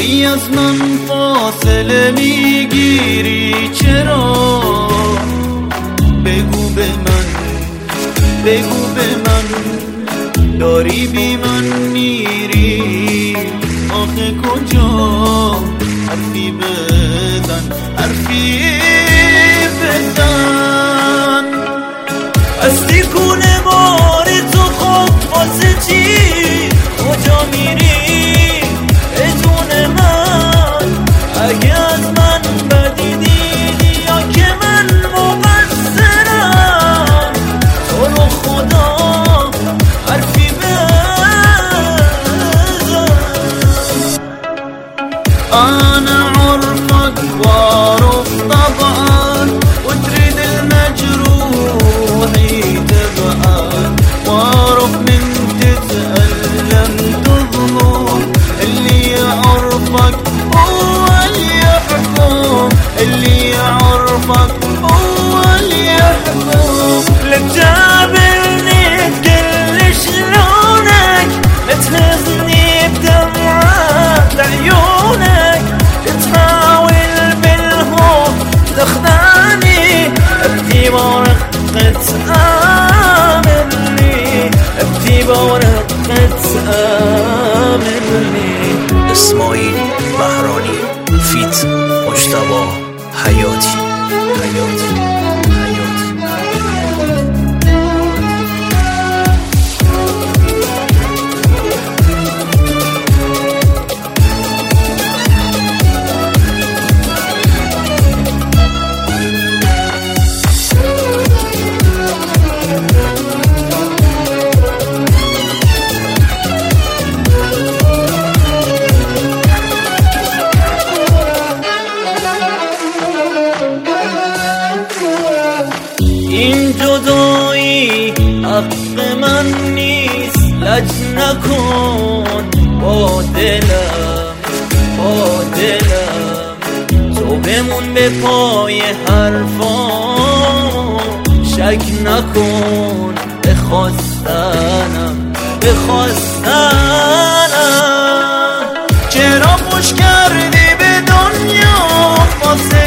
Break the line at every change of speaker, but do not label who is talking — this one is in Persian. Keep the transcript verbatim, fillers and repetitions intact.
داری از من فاصله میگیری چرا؟ بگو به من، بگو به من، داری بی من میری آخه کجا؟ حرفی بزن، حرفی بزن. از دیگونه بار تو خود واسه چی؟ کجا میری بدون من؟ اگه از من بدی دیدی یا که من مقصرم، تو رو خدا حرفی بزن. انا عرفك واعرف طبعا وتريد المجروح تبعد، واعرف من تتألم تظلم، اللي يعرفك هو اللي يحكم، اللي يعرفك هو اللي يحكم. لا تجابرني بكل شلونك، لا تهزني بدمعات عيونك، تحاول بالهوب تخدعني، ابدي بورقة آمني، ابدي بورقة آمني.
اسماعیل بهرانی فیت مجتبی حیاتی حیاتی حیاتی.
این جدایی حق من نیست، لج نکن با دلم، با دلم. تو بمون به پای حرفام، شک نکن به خواستنم، به خواستنم. چرا خوش کردی به دنیا واسه